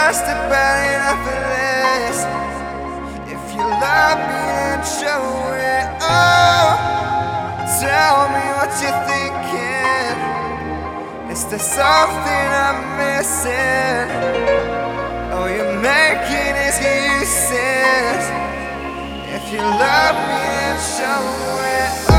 just about enough of this. If you love me, then show it. Oh, tell me what you're thinking. Is there something I'm missing? Oh, you're making excuses. If you love me, then show it.